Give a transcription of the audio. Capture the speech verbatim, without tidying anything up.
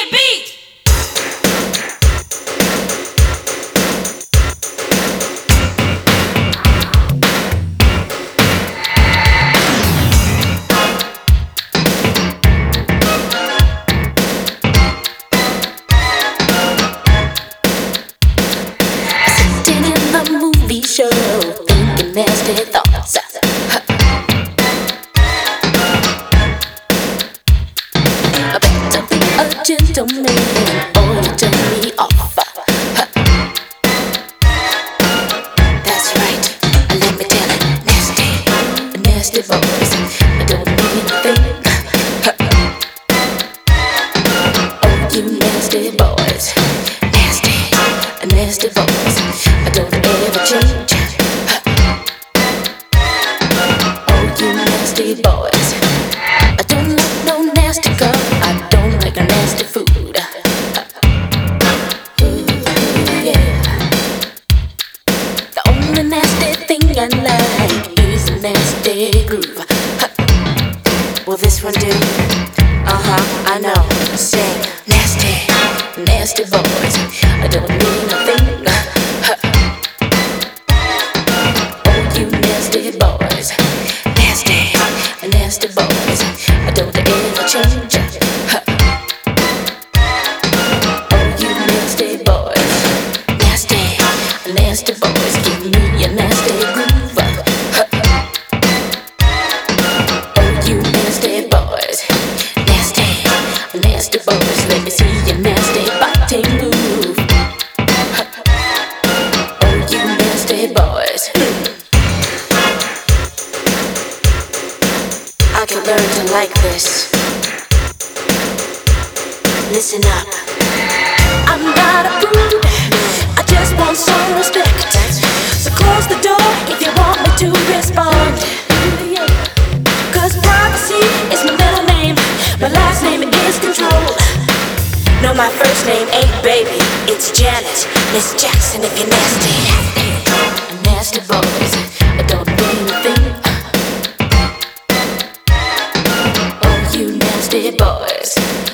the beat. Sitting in the movie show, thinking nasty thoughts. I better be a gentleman, or you turn me off. That's right, let me tell it, nasty, nasty boys. I don't mean a thing. Oh, you nasty boys, nasty, nasty boys. I don't ever change. Oh, you nasty boys. I don't like no nasty girl. I don't like a nasty food. Ooh, yeah. The only nasty thing I like is a nasty groove. Will this one do? Uh-huh, I know. Sing nasty, nasty boys. I don't mean a thing. Oh, you nasty boys. Nasty, nasty boys. I don't ever change. Oh, you nasty boys. Nasty, nasty boys. Give me a nasty groove. Oh, you nasty boys. Nasty, nasty boys. Let me see your nasty body move. Oh, you nasty boys. I can learn to like this. Listen up. I'm not a prude. I just want some respect. So close the door if you want me to respond. Cause privacy is my middle name. My last name is control. No, my first name ain't baby. It's Janet, Miss Jackson if you're nasty. Nasty boys, I don't mean a thing. Oh, you nasty boys.